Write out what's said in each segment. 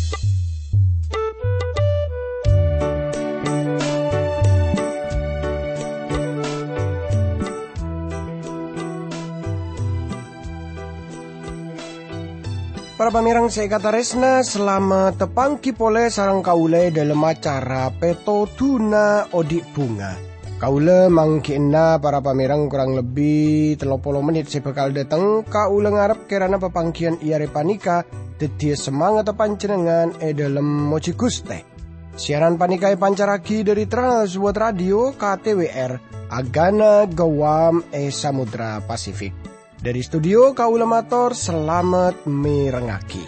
Para pamirang sekataresna, selamat tepangki pole sarang kaule dalam acara Peto Tuna Odik Bunga. Kaule mangkina para pamirang kurang lebih 30 menit saya bakal datang. Kaule ngarep kerana pepangkian iare panika dadi semangat panjenengan dalam moci Guste. Siaran panika pancaraki dari Transworld Radio KTWR Agana Gawam Samudra Pasifik. Dari studio kaula matur selamat mirengaki.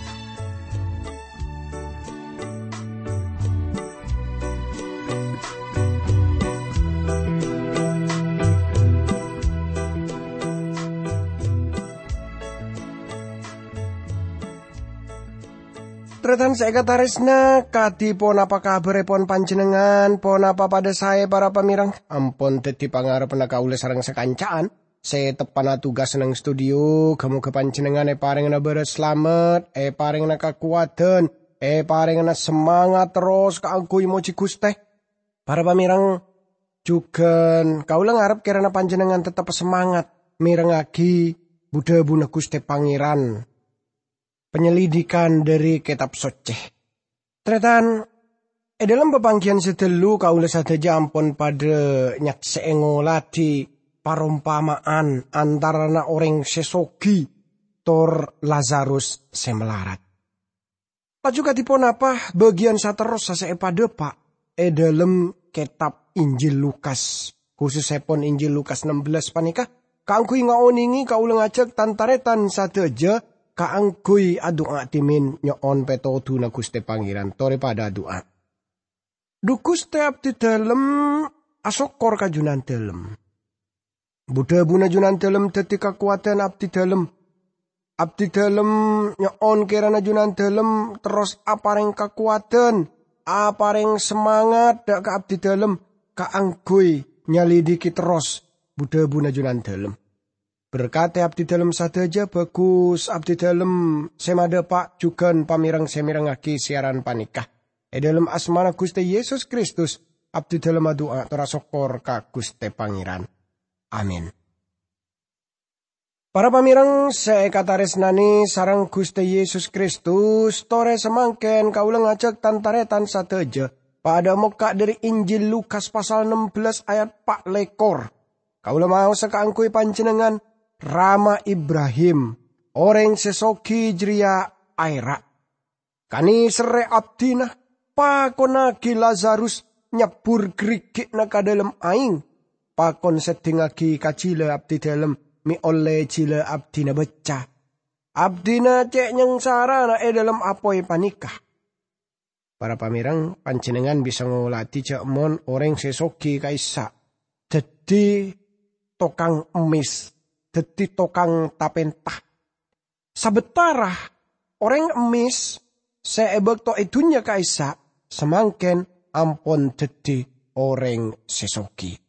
Tretan sekataresna kadi pon apa kabar pon panjenengan, pon apa pada saya para pamirang. Ampun dadi pangarepen kaula sareng sekancaan. Saya tepana tugas nang studio, kamu kepanjenengan paring na beres selamat, paring na kakuatan, paring na semangat terus kaangkuy moci Guste. Para pamirang juga kaulah ngarep karena panjenengan tetap semangat mirengagi Buddha Buna Guste Pangeran. Penyelidikan dari kitab suci. Tretan dalam pepanggian sedelu kaulah sadaja ampun pada nyaksengolati parumpamaan antara na orang sesogi tor Lazarus semelarat. Laju katipun apa bagian saterus sase pada pak dalam kitab Injil Lukas, khususipun Injil Lukas 16 panika kaangkuy ngaoningi kaula ngajak tantaretan sadaja kaangkuy adua timin nyoon petodu na Guste Pangeran tore pada doa. Dukus teap di dalam asokor kajunan dalam. Buddha Buna junan dalam dadi kekuatan abdi dalam. Abdi dalam nyoon kirana junan dalam terus apareng kekuatan, apareng semangat dak ka abdi dalam kaanggoy nyalidiki terus Buddha Buna junan dalam. Berkate abdi dalam sadaja bagus abdi dalam semada pak jugan pamirang semirengaki siaran panikah. Dalam asmana Guste Yesus Kristus abdi dalam doa terasokor ka Guste Pangeran. Amin. Para pamirang sekataresnani sarang Guste Yesus Kristus tore semangken kaula ngajak tantaretan sadaja pada muka dari Injil Lukas pasal 16 ayat 4 lekor. Kaula mau sekaangkuy panjenengan Rama Ibrahim orang sesogi jria aira. Kani sere abdina pakonagi Lazarus nyebur grigik na kadalem aing. Pakon sedingagi kacila abdi dalam mi oleh cila abdi na beca. Abdi na cek nyengsara na dalam apoy panikah. Para pamirang panjenengan bisa ngolati cek mon orang sesogi kaisa. Jadi tokang emis. Jadi tokang tapentah. Sabetara orang emis seebek to itunya kaisa. Semangken ampun jadi orang sesogi.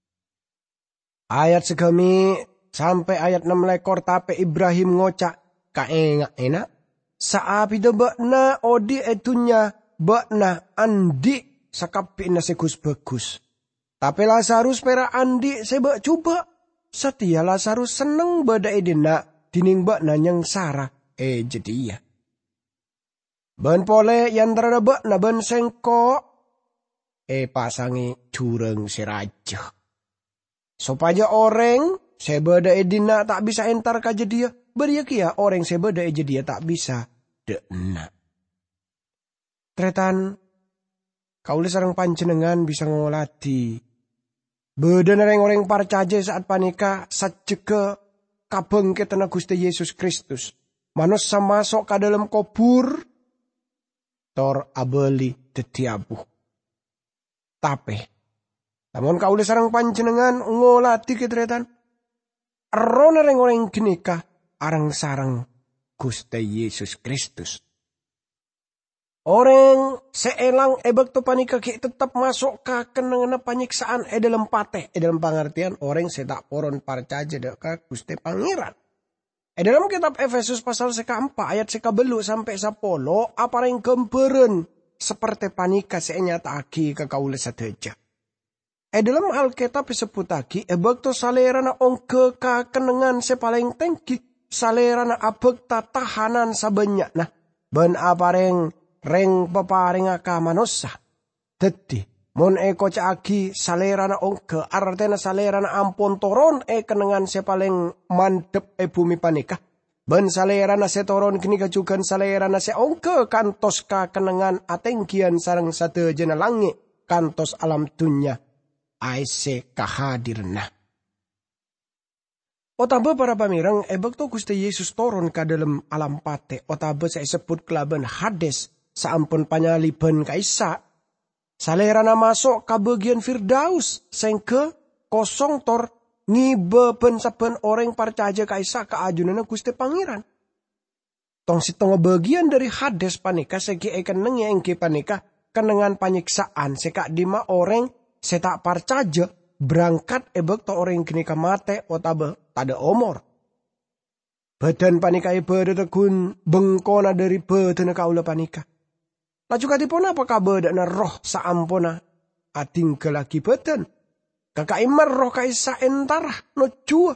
Ayat segami sampai ayat 6 lekor tape Ibrahim ngocak kaengak enak. Saapi de bakna odi etunya bakna andi sakapi na segus bagus. Tapi Lazarus pera andi sebak coba. Setia Lazarus seneng bada edina dining bakna nyang sara jadi ya. Ban pole yang terada bakna ban sengko pasangi cureng siraja. Supaya orang sebeda edina tak bisa entar kaja dia. Beria kia orang sebeda eja dia tak bisa dekna. Tretan kaula sareng panjenengan bisa ngolati. Beda orang parcaje saat panika sajeke kabeng ketena Gusti Yesus Kristus. Manusia masuk ke dalam kubur tor abeli detiabuh. Tapi namun kaula sareng panjenengan ngolati ketretan. Erona orang genika arang sarang Gusti Yesus Kristus. Orang seelang ebek tu panika ki tetap masuk ke kenangan panyiksaan dalam pate dalam pengertian orang sedak poron parcaja deka Gusti Pangeran. Dalam kitab Efesus pasal seka-4 ayat seka-belu sampai 10 apa yang gemberen seperti panika senyata aki ke kaula sateja. Dalam Alkitab disebut lagi bakto salerana ongke kakenengan sepaling tengki salerana abekta tahanan sabanyak nah ben apa reng peparing aka manusia. Dadi mon eko caagi salerana ongke artena salerana ampon toron kenengan sepaling mandep bumi panika. Ben salerana setoron kini kajukan salerana seongke kantos kakenengan atengkian sarang sate jena langit kantos alam dunya. Aise kahadirna. Otabe para pamirang bakto Gusti Yesus turun ka dalam alam pate. Otabe saya sebut kelaban Hades saampun panyaliban kaisa. Salerana masuk ka bagian Firdaus sengke kosong tor ngibe ben saben orang percaya kaisa ka ajunana Gusti Pangeran. Tong sitong bagian dari Hades panika segi keneng engke panika kenengan panyiksaan seka dima orang setak percaya berangkat ebek to orang kini kamate otabe tada omor. Badan panika ibadah tegun bengkona dari badan kaula panika. Laju katipun apa kabar dana roh saampona atinggal lagi badan. Kakak imar roh kaisa entarah no jua.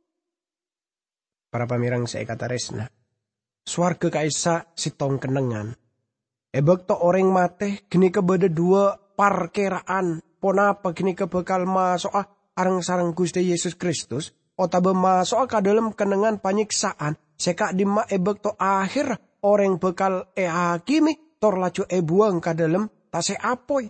Para pamirang saya kata resna. Swarga kaisa sitong kenengan. Ebek to orang mate gini kebeda dua parkeraan. Ponapa kini kebekal masuk arang sarang Gusti Yesus Kristus. Otabe masuk ka dalam kenengan panyiksaan. Seka dima ebek to akhir orang bekal hakimi. Tor laju buang ka dalam tase apoy.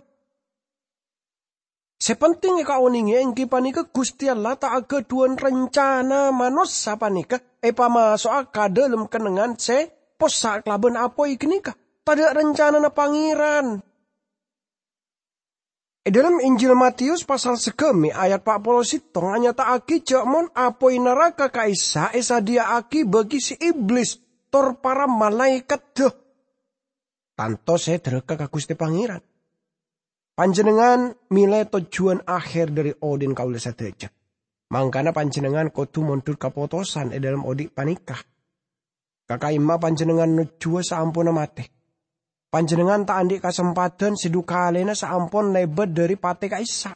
Sepenting ka uningi engki panika Gusti Allah tak aga duan rencana manusia panika. Pamasok ka dalam kenengan se posak laban apoy kenika. Tada rencana na pangeran. Dalam Injil Matius pasal sekemi ayat 40 hanya tak aki jamon apoi neraka kaisa esa dia aki bagi si iblis tor para malaikat deh. Tanto saya terka ke Gusti Pangeran. Panjenengan milih tujuan akhir dari Odin kaula sateja. Mangkana panjenengan kudu mundur kapotosan dalam odik panikah. Kakaima panjenengan nujua saampuna mate. Panjenengan tak andik kesempatan sedukalena saampun lebet dari pate kaisa.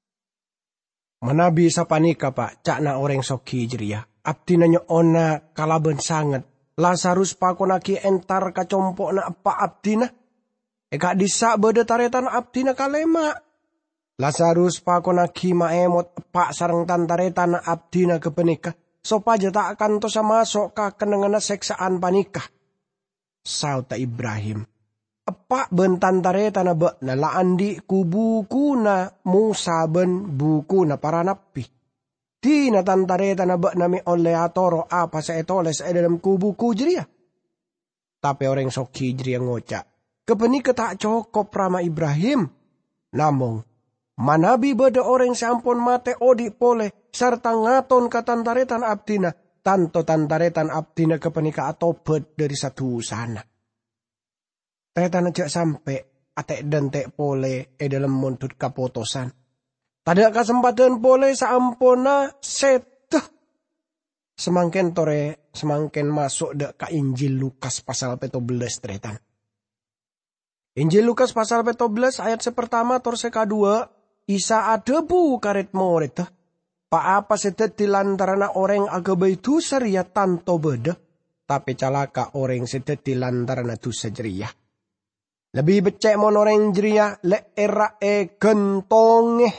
Menabi sapanika pak, cakna orang soki jeria. Abdi nanya ona kalaban sangat. Lazarus pakonaki entar kacompok na apa abdina. Eka disa beda taretan abdina kalema. Lazarus pakonaki maemot pak sarang tantaretan na abdina kepenika. Sopaja tak akan tosa masuk ka kenengana seksaan panikah. Sauta Ibrahim. Epak bentan tareta na ba na laandi ku buku na Musa ben buku na para napi. Di na tantareta na ba nami oleh atoro apa sa etoles dalam kubuku jeria. Tapi orang soki jeria ngoca. Kepeni ketak cokop rama Ibrahim. Namong manabi beda orang sampun mate odi pole serta ngaton ka tantaretan abdina. Tanto tantaretan abdina kepeni ka atobet dari satu sana. Tetan aja sampai atek dentek pole dalam muntut kapotosan. Tada kesempatan pole saampona seteh. Semangken tore, semangken masuk dek ka Injil Lukas pasal 17 tretan. Injil Lukas pasal 17 ayat sepertama tor sekadua. Isa adebu karet moret. Pa apa sedet dilantarana orang agabai tu seria tanto beda. Tapi calaka orang sedet dilantarana tu sejeria. Lebih becek mon orang jeria le era gentonge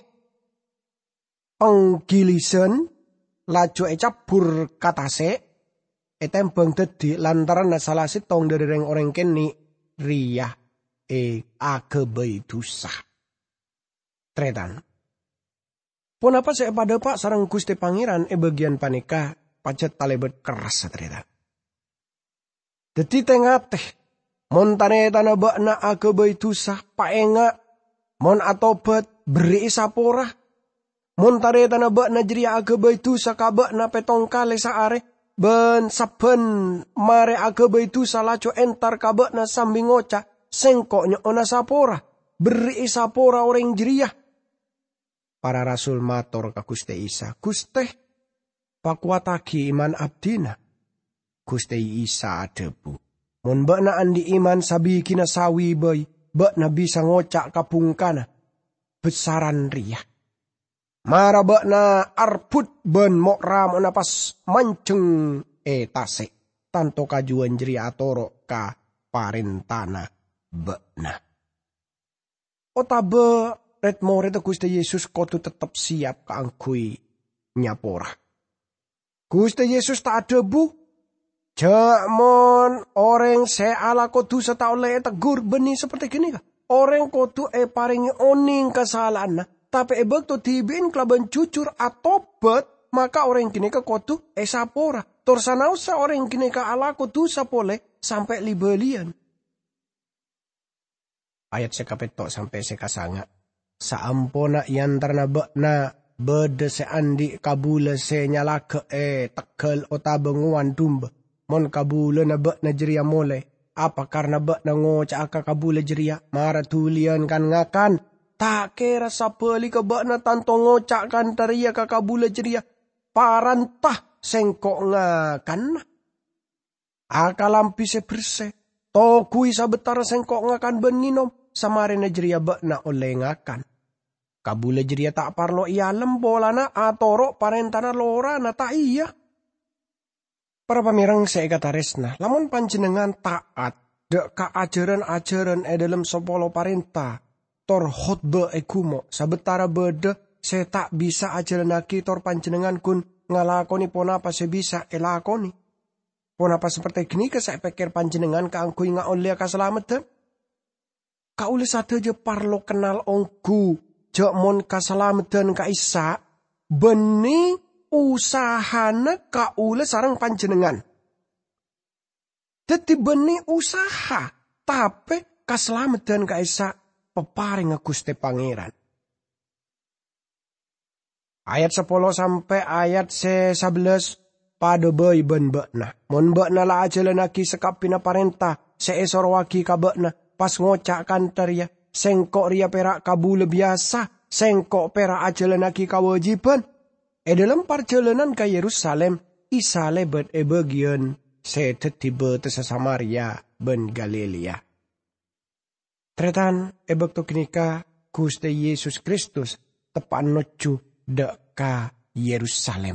penggilisan laju cabur katase tembang dadi lantaran salah sitong dari orang keni ria agebai dosa. Tretan. Pun apa saya pada pak sarang Gusti Pangeran bagian panika pacet talebet keras tretan. Dadi tengah teh montane tanah bakna agebai dosa paenga mon atobat beri sapora. Montare tanah bakna jeria agebai dosa kabakna petong kale saare ben saben mare agebai dosa laco entar kabakna sambil ngoca sengkoknya ona sapora beri sapora orang jeria. Para rasul mator ka Gusti Isa, Gusti pakuataki iman abdina. Gusti Isa debu. Mun bakna andi iman sabi kina sawi boy, bakna bisa ngocak kapungkana. Besaran ria. Mara bakna arput ben mokram onapas manceng etase. Tanto kajuan jeri atoro ka parentana bakna. Otabe retmore te Gusti Yesus kotu tetap siap kaangkui nyapora. Gusti Yesus tak debu. Jamon orang se ala kotu seta oleh tegur benih seperti gini kah? Orang kotu paringi oning kesalahan. Tapi ebek tu tibin kelaban cucur atau bet. Maka orang kini ke kotu sapora. Torsanausa orang kini ke ala kotu sapole sampai libelian. Ayat sekapetok sampai sekasanga. Saampona yantarna bekna bede se andi kabule se nyalake tekel otabenguan dumba. Mon kabule na bekna jeria mole. Apa karena bekna ngoca aka kabule jeria. Mara tulian kan ngakan. Tak kira sapeli ke bekna tanto ngocak kan taria ka kabule jeria. Parantah sengkok ngakan. Akalampi se berse. Tokui sabetara sengkok ngakan ben nginom. Samarina jeria bekna oleh ngakan. Kabule jeria tak parlo iya lembolana atoro parentana lorana tak iya. Para pamirang seikataresna, lamun panjenengan taat dek ka ajaran-ajaran dalam sepolo parenta, tor khotbah kumo, sabetara bede saya tak bisa ajaran lagi tor panjenengan kun ngalakoni ponapa saya bisa elakoni. Ponapa seperti gini ke saya pikir panjenengan kaangkui ngaolia kaselamatan. Kaule sateja parlo kenal ongku, jokmon kaselamatan ka Isa, benih usahana kaule sarang panjenengan. Dadi benih usaha, tapi kaselamatan ka Isa peparing Gusti Pangeran. Ayat 10 sampai ayat 11 pada boy ben bekna. Mon bekna la ajalan aki sekapina parenta, seesor waki ka bekna, pas ngocak kantar ya, sengkok ria perak kabule biasa, sengkok perak ajalan aki kawajiban. Dalam perjalanan ke Yerusalem, Isa lebet bagian setetiba tesa Samaria ben Galilea. Tretan ebek to kenika Gusti Yesus Kristus tepan nocu deka Yerusalem.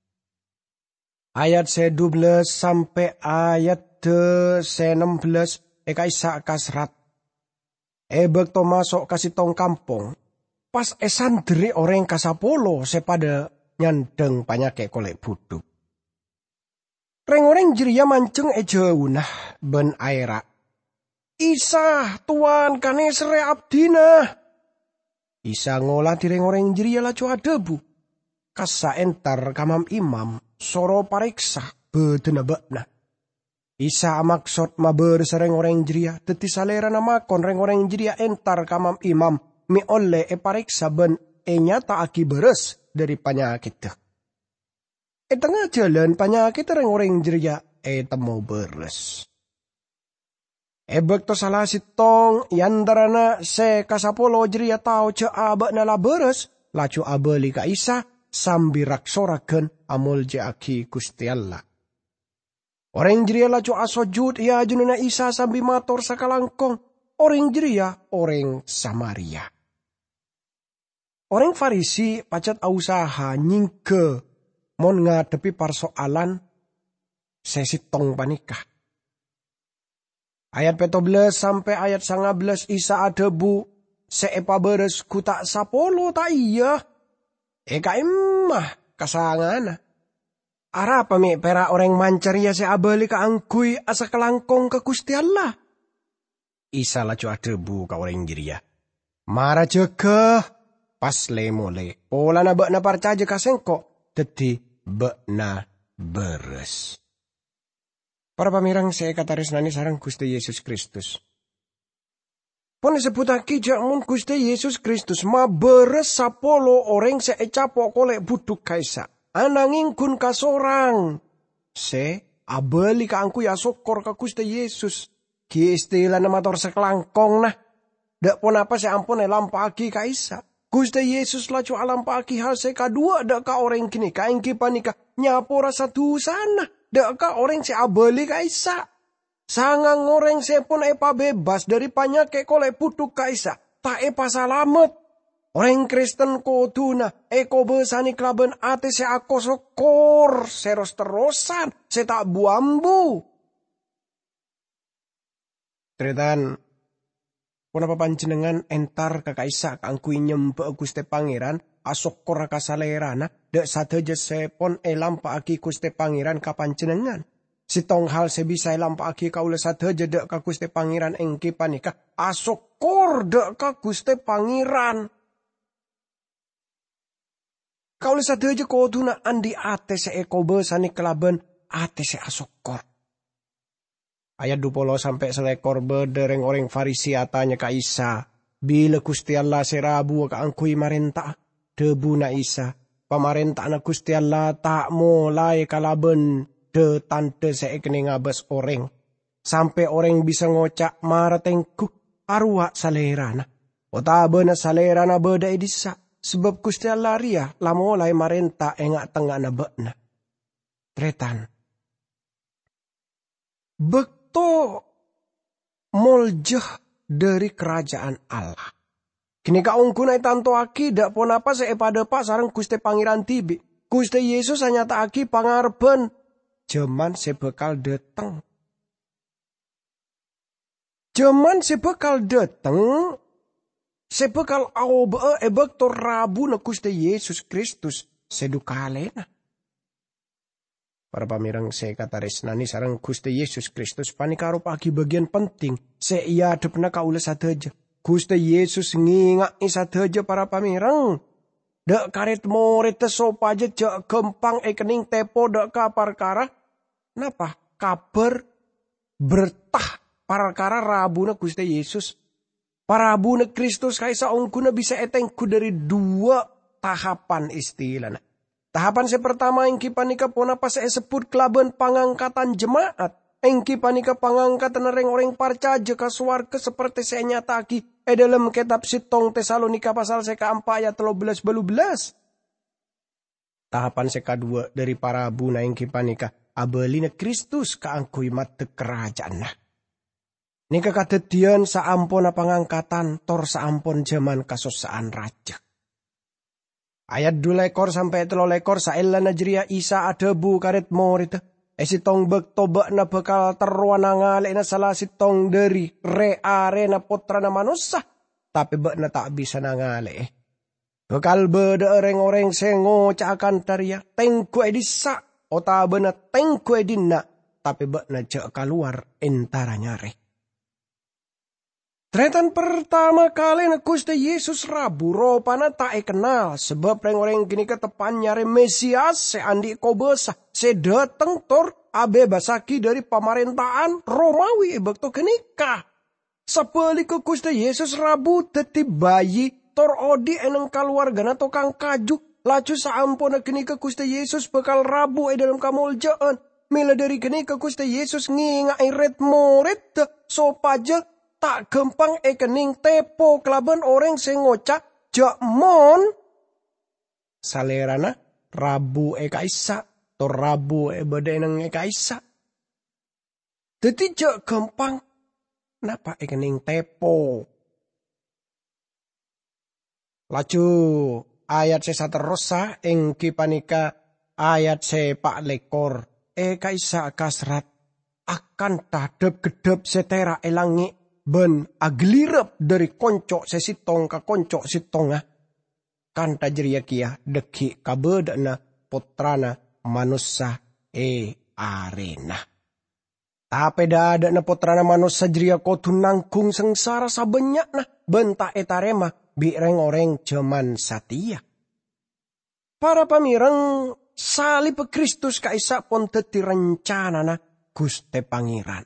Ayat 12 sampai ayat 16 eka Isa kasrat. Ebek to masuk kasih tong kampung. Pas esandri orang kasapolo sepada nyandeng panyake kolek buduk. Reng-reng jeria manceng ejaunah ben aira. Isa tuan kane sere abdina. Isa ngolah di reng-reng jeria lacu adebu. Kasa entar kamam imam soro pariksa bedena bekna. Isa maksud maber sereng-reng jeria teti salera namakon reng-reng jeria entar kamam imam mi oleh pariksa ben nyata aki beres dari penyakit. Tengah jalan penyakit orang-orang jeria temu beres. Ebek to salah sitong yandarana se kasapolo jeria tau ce abak nala beres. Lacu abeli ka Isa sambil raksoraken amul je aki Gusti Allah. Orang jeria lacu asojud ya jununa Isa sambil mator sakalangkong. Orang jeria orang Samaria. Orang Farisi pacat usaha nyingke mon ngadepi persoalan sesi tong panikah. Ayat 14 sampai ayat 19 Isa adebu seepa beres ku tak sapolo tak iya. Eka imah kasangana. Ara pami pera orang mancaria se abali ka angkui asa kelangkong ke Gusti Allah. Isa lacu adebu ka orang jiria. Mara jegah. Pas lemole, pola na bakna parcaja kasengko, teti bakna beres. Para pamirang saya kataris nani sarang Gusti Yesus Kristus. Pon disebutake jamun Gusti Yesus Kristus ma beres sapolo orang seecapo kolek buduk kaisa. Ananging kun kasorang. Se abeli ka angku ya sokor ka Gusti Yesus. Ki istilah nama tor sekelangkong nah. Dak pon apa se ampun lampaki kaisa. Gusti Yesus lacu alam paki hal se kadua dak ka orang kini kaingki panika nyapo rasa tu sana. Deka orang si abeli kaisa. Sangang orang si pun epa bebas dari panyake kole putuk kaisa. Tak epa salamet. Orang Kristen koduna eko besani klaben ate se ako sokor. Seros terosan. Se tak buambu. Tretan. Kenapa panjenengan entar kakaisa kangkui nyembe Guste Pangeran. Asokor kasalerana. Dek sateja sepon elampa aki Guste Pangeran kapanjenengan. Sitong hal sebisa elampa aki kaula sateja dek ka Guste Pangeran engki panika. Asokor dek ka Guste Pangeran. Kaula sateja koduna andi ate se eko besani kelaben ate se asokor. Ayat 20 sampai selekor bedereng orang Farisi atanya ka Isa. Bila Gusti Allah serabu ka angkui marenta. Debu na Isa. Pamarenta na Gusti Allah tak mulai kalaben. De tante seekne ngabas orang. Sampai orang bisa ngocak maratengku. Arwak salerana. Otabe na salerana beda edisa. Sebab Gusti Allah ria. Lamolai marenta engak tengah na bekna. Tretan. Bekto moljeh dari kerajaan Allah. Kini kaungku naik tanto aki dak pon apa pada pak sarang Guste Pangeran tibi. Guste Yesus hanya tak aki pangarben. Jaman sebekal dateng. Jaman sebekal dateng. Sebekal aobe ebek to rabu na Guste Yesus Kristus sedukalena. Para pamirang saya kata resnani sarang Guste Yesus Kristus panikaro pagi bagian penting. Saya iya adepna kaula sateja. Guste Yesus ngingak sateja para pamirang. Dek karet moret sopaja jak gempang ekening tepo dek ka parkara. Napa? Kabar bertah parkara rabuna Guste Yesus. Parabuna Kristus kaisa ongkuna bisa etengku dari dua tahapan istilahnya. Tahapan pertama engki panika pona pas sebut kelaban pangangkatan jemaat. Engki panika pangangkatan orang parcaja ka suarga seperti saya nyataki. Dalam kitab Sitong Tesalonika pasal seka 4 ayat 13 belas. Tahapan kedua dari para abuna engki panika. Abelina Kristus kaangkui mate kerajaan. Nika kadedian saampun pangangkatan tor saampun zaman kasosaan raja. Ayat 2 lekor sampai 3 lekor saella najria Isa adebu karet morit. Esitong bekto na bekal terwana ngale na salah sitong dari re na potra na manusia. Tapi na tak bisa nangale. Bekal beda orang-orang sengo cakan taria. Tengku edisa. Otabe na tengku edina. Tapi na cek keluar entaranya re. Tretan pertama kali na Guste Yesus rabu ropana tak kenal. Sebab orang-orang kini ketepan nyari Mesias seandi kobesa. Sedateng tor abe basaki dari pemerintahan Romawi bekto kenika. Sebalik ke Guste Yesus rabu teti bayi tor odi eneng keluarga na tokang kaju. Laju saampun kini ke Guste Yesus bekal rabu dalam kamuljaan. Mila dari kini ke Guste Yesus ngingai red moret sopaja. Tak gempang ekening tepo kelaban orang sengocak jakmon. Salerana rabu kaisa. To rabu bedeneng kaisa. Jadi jak gempang. Napa ekening tepo. Laju ayat sesaterosa engki panika ayat sepak lekor. Kaisa kasrat. Akan tadep gedep setera elangi. Ben aglirep dari konco sesitong ka konco sitonga. Kan tajriya kia deki kabedana potrana manusia arena. Tapi ada na potrana manusia jria kotu nangkung sengsara sabanyak na. Benta etarema bireng orang jaman satia. Para pamirang salib Kristus kaisa pon teti rencana na Guste Pangeran.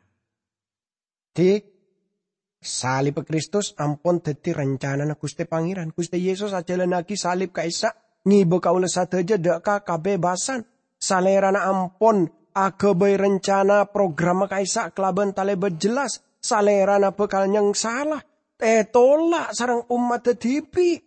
Salib Kristus ampun dadi rencana na Guste Pangeran. Guste Yesus ajalanaki salib kaisa ngibo kaula sateja deka kabebasan. Salerana ampun agabay rencana program kaisa kelaban talebet jelas. Salerana bekal nyang salah. Tolak sarang umat tetipi.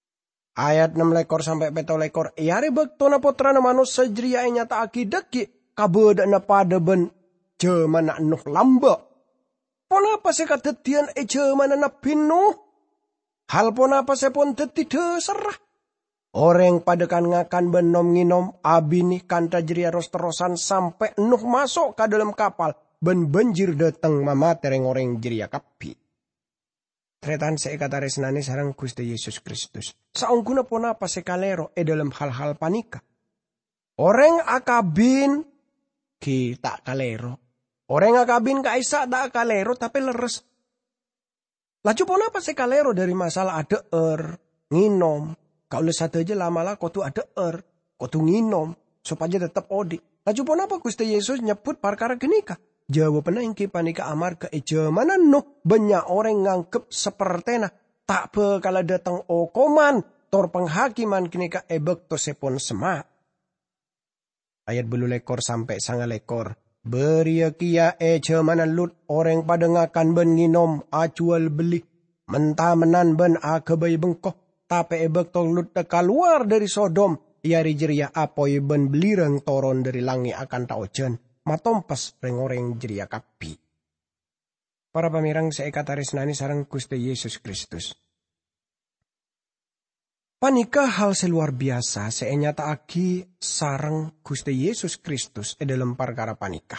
Ayat 6 lekor sampai 7 lekor. Iare bektona potrana manusia jria nyata akidaki. kabedana pada ben jemana Nuh lamba. Ponapa se kadetian jemana Nabi Nuh? Hal ponapa se pon deti deserah. Orang pada kan ngakan benom nginom abini kanta jeria ros-terosan sampai Nuh masuk ke dalam kapal. Ben banjir datang mama tereng orang jeria kapi. Tretan saya kata resnani sarang Gusti Yesus Kristus. Saungguna ponapa se kalero dalam hal-hal panika. Orang akabin kita kalero. Orang akabin kaisa tak kalero tapi leres. Laju ponapa se kalero dari masalah ada nginom. Kau lesat aja lama-lama kau tu ada kau tu nginom supaya tetap odi. Laju ponapa Gusti Yesus nyebut perkara genika? Jawabannya ingki panika amar ke mana Nuh banyak orang ngangkep sepertena tak bekala datang okoman tor penghakiman genika ebek to sepon semak. Ayat 10 lekor sampai 9 lekor. Beria kia mana Lut orang pada ngakan ben nginom acual beli mentah menan ben akabai bengkoh. Tapi ebek tol Lut keluar dari Sodom. Iari jeria apoi ben belirang toron dari langi akan taojen. Matompas reng-oreng jeria kapi. Para pamirang saya kata resnani sarang Gusti Yesus Kristus. Panika hal seluar biasa saya nyata aki sarang Gusti Yesus Kristus dalam perkara panika.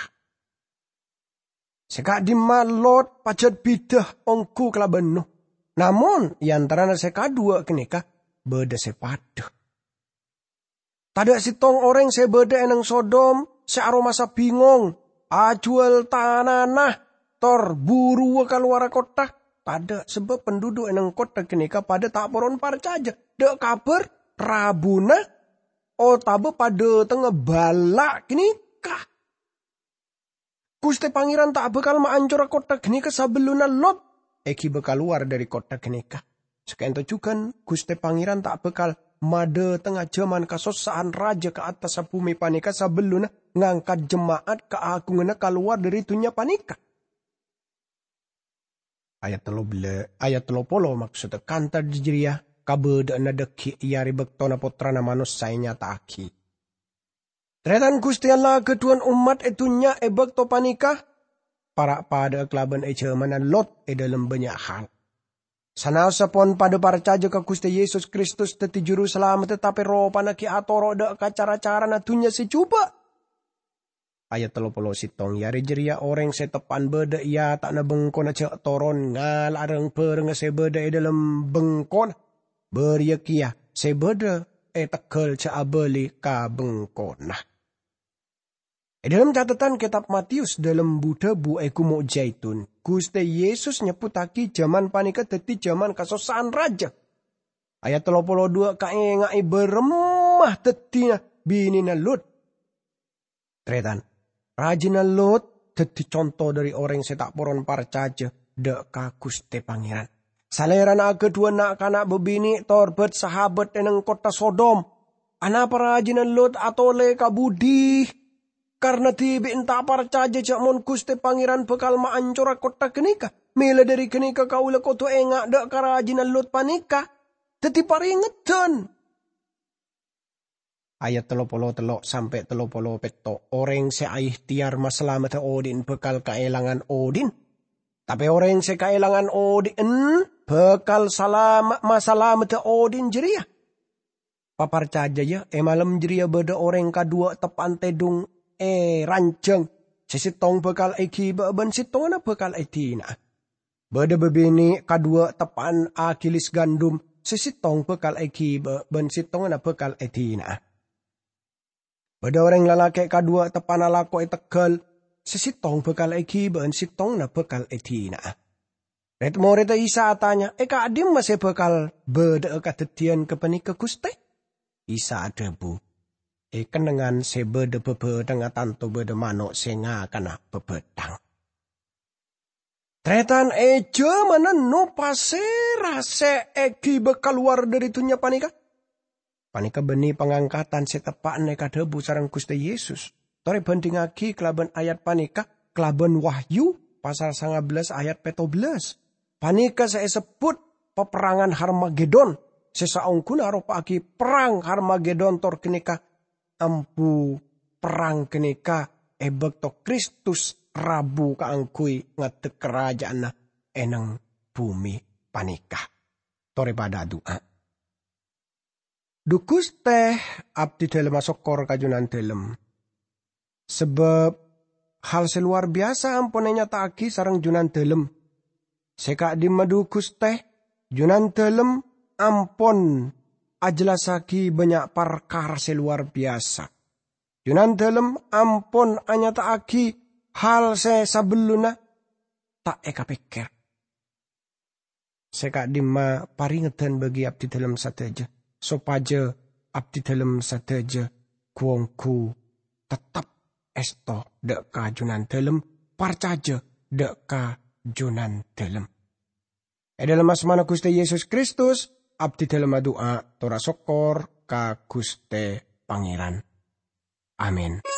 Seka di malot pajat bidah ongku kelaban Nuh. Namun, yantarana seka dua kenika, beda sepaduh. Tada si tong orang se beda enang Sodom, se aroma sa bingong, ajual tanah, tor buru keluar kota. Pada sebab penduduk enang kota kenika pada tak poron parcaja. Dek kabar, rabuna, tabe pada tengah balak kenika. Gusti Pangeran tak bakal maancora kota kenika sabeluna Lot. Eki bakal keluar dari kota kenika. Sekian juga Gusti Pangeran tak bakal made tengah zaman kasosaan raja ke atas bumi panika sabeluna ngangkat jemaat keagungannya keluar dari dunia panika. Ayat 30 maksudnya kantar jeria kabeda na deki iari bektona putrana manusia nyata aki. Tretan Gusti Allah keduan umat etunya bekto panika. Para pada kelaban mana Lot dalam banyak hal. Sanasa pon pada parcaja ke Gusti Yesus Kristus teti juru selamat tetapi roh panaki atoro da kacara-cara natunya si cuba. Ayat 30 sitong yari jeria orang setepan beda ia tak na bengkon aja toron ngal areng pereng sebeda dalam bengkon. Beryakia sebeda tekel ca abeli ka bengkona. Dalam catatan kitab Matius dalam Buddha bu ekumo jaitun, Gusti Yesus nyeputaki zaman panika teti zaman kasosaan raja. Ayat 32 kaengai beremah tetina binina Lut. Tretan, rajina Lut teti contoh dari orang setak poron parcaja deka Gusti Pangeran. Saleran kedua nak kanak bebini torbet sahabat eneng kota Sodom. Anak rajina Lut atau le kabudi. Karena tibi entah parcaja cak mon Gusti Pangeran bekal maancora kota kenika. Mila dari kenika kaula koto engak dak karajinan Lut panika. Teti paringetan. Ayat 33 sampai 37 orang seaih tiar masalamat Odin bekal kaelangan Odin. Tapi orang se kaelangan Odin bekal masalamat Odin jeria. Paparcaja ya malam jeria beda orang kadua tepan tedung rancang. Sisitong bekal eki ben sitong na bekal etina. Beda bebini kadua tepan akilis gandum. Sisitong bekal eki ben sitong na bekal etina. Beda orang lalaki kadua tepan alako etegal. Sisitong bekal eki ben sitong na bekal etina. Ret morita Isa tanya, eka adim masih bekal beda katetian kepenika Gusti? Isa ada bu. Kenengan sebeda bebedang tanto beda manuk senga kana bebedang. Tretan mana no pasera se eki bekal luar dari dunia panika. Panika beni pengangkatan setepak neka debu sarang Gusti Yesus. Tore bandingaki kelaban ayat panika, kelaban Wahyu pasal 19 ayat 14. Panika saya sebut peperangan Harmagedon. Sesaungkuna ropa aki perang Harmagedon tor kenika ampu perang kenika ebek to Kristus Rabu kaangkui ngetek kerajaan enang bumi panikah. Tore pada doa. Dukus teh abdi dalem asokor kajunan dalem. Sebab hal seluar biasa ampunnya nyataki sarang junan dalem. Seka di madukus teh junan dalem ampon ajelasaki banyak perkara seluar biasa. Junan dalem ampon anyataaki hal sabeluna tak eka pikir. Seka dima paringetan bagi abdi dalam sateja. Sopaja abdi dalam sateja kuongku tetap esto deka junan dalam parcaja deka junan dalam. Dalam asmana Gusti Yesus Kristus abdi dalam doa tora sokor ka Gusti Pangeran. Amin.